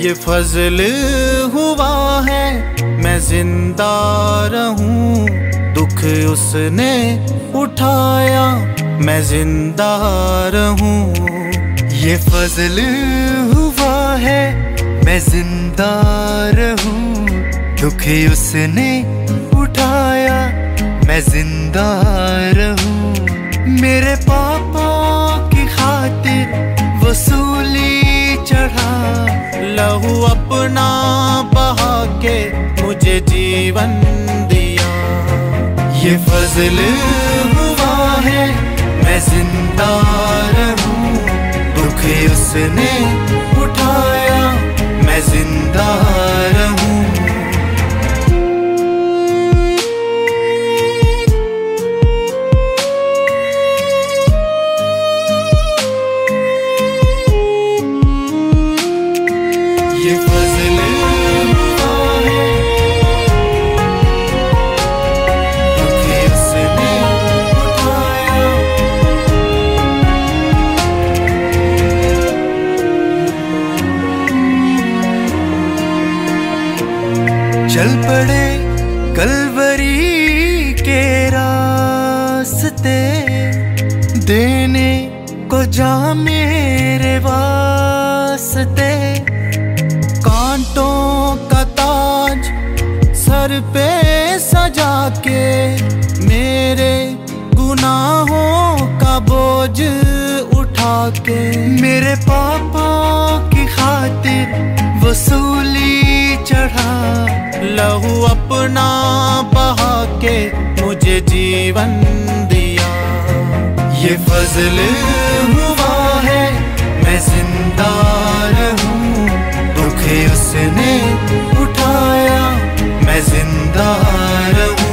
ये फजल हुआ है मैं जिंदा रहूं, दुख उसने उठाया मैं जिंदा रहूं। ये फजल हुआ है मैं जिंदा रहूं, दुख उसने उठाया मैं जिंदा रहूं। मेरे पापा की खातिर वो सूली चढ़ा, लहू अपना बहा के मुझे जीवन दिया। ये फजल हुआ है मैं जिंदा रहूं, दुख उसने उठाया मैं जिंदा रहूं। ये फजल हुआ है दुख उसने उठाया। चल पड़े कलवरी के रास्ते, देने को जा मेरे वास्ते। कांटों का ताज सर पे सजा के, मेरे गुनाहों का बोझ उठा के। मेरे पापा की खातिर वो सूली चढ़ा, लहू अपना बहा के मुझे जीवन दिया। ये फजल हुआ है मैं जिंदा रहूं, दुख उसने उठाया मैं जिंदा रहूं।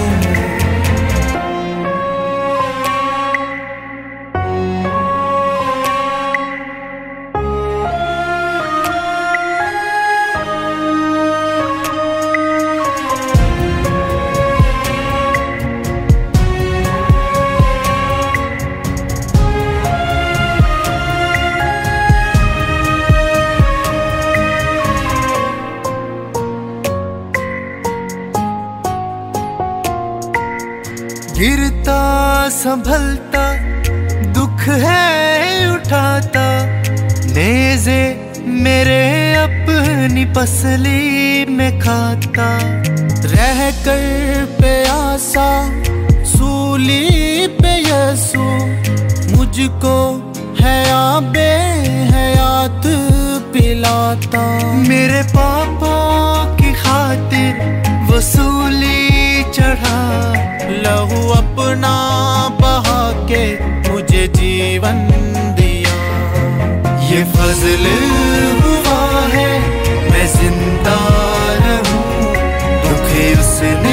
गिरता संभलता दुख है उठाता, नेज़े मेरे अपनी पसली में खाता। रह कर प्यासा सूली पे यसू, मुझको है आबे हयात पिलाता। मेरे पापा की खातिर वो सूली चढ़ा, लहू अपना बहा के मुझे जीवन दिया। ये फजल हुआ है मैं जिंदा रहूं, दुख उसने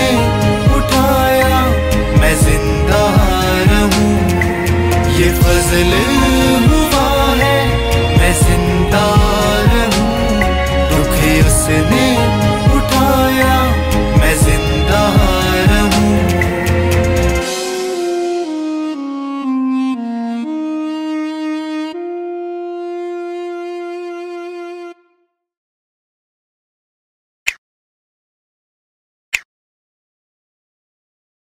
उठाया मैं जिंदा रहूं। ये फजल